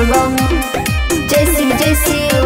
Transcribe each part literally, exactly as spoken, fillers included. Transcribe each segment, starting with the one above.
बोलबम जय शिव जय शिव।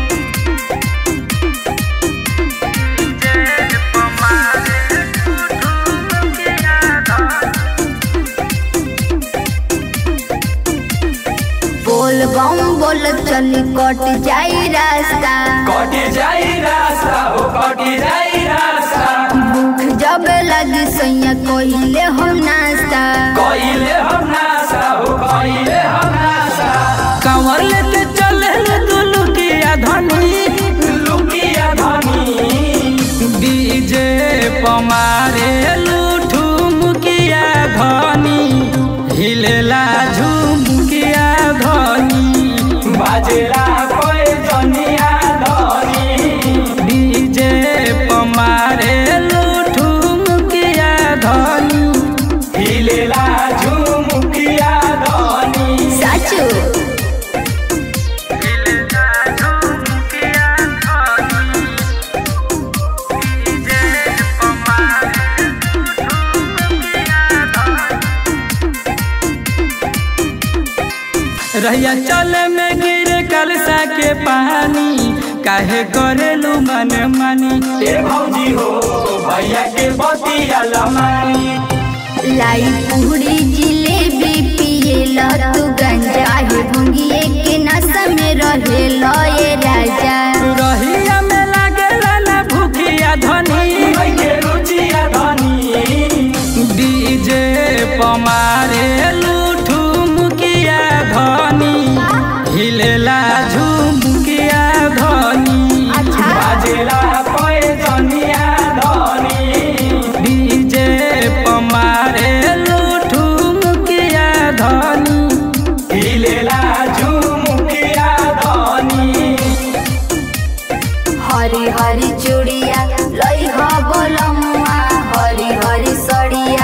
बोलबम बोल चली कट जाई रास्ता, कट जाई रास्ता हो कट जाई रास्ता। भूख जब लगी सैया कोइले हम नाश्ता, कोइले हम नास्ता हो कोइले हम नास्ता। कांवर लेते चले तू लुकिया धनी, लुकिया धनी डीजे पमारे लूठू मुकिया धनी, हिलेला झुमकिया धनी, बाजेला कोई जनिया धनी। डीजे पमारे लूठू मुकिया धनी, हिलेला झुमकिया धनी। साचू रहिया चले में गिरे कलसा के पानी, काहे करेलू मन मानी। ए भौजी हो भैया के बतिया लमानी। लाई पूरी जिलेबी पिए लो तू गंजा, हे भंगिए के नशा में रहे लो ये राजा। रहिया में लागेला ना भूखिया धनी, के रुचिया धनी। डीजे पमारे लूठू मुकिया धनी, हिलेला झुमकिया धनी, बाजेला कोई जनिया धनी। डीजे पमारे लूठू मुकिया धनी, हिलेला झुमकिया धनी। हरी हरी चूड़िया लई हो बोलमुआ, हरी हरी सड़िया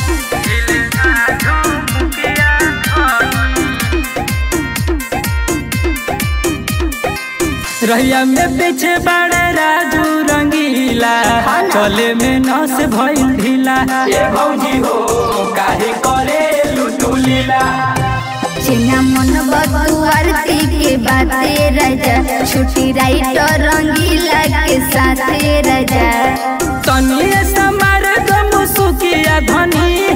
रहिया में पीछे बड़े राजू रंगीला, चले में नस भइल ढीला। ए भौजी हो काहे करे लुटू लीला। चिन्ना मन बतुआरती के बाते राजा, छुट्टी राइटर रंगीला के साथे राजा। तनिए समार गम सुकिया धनी,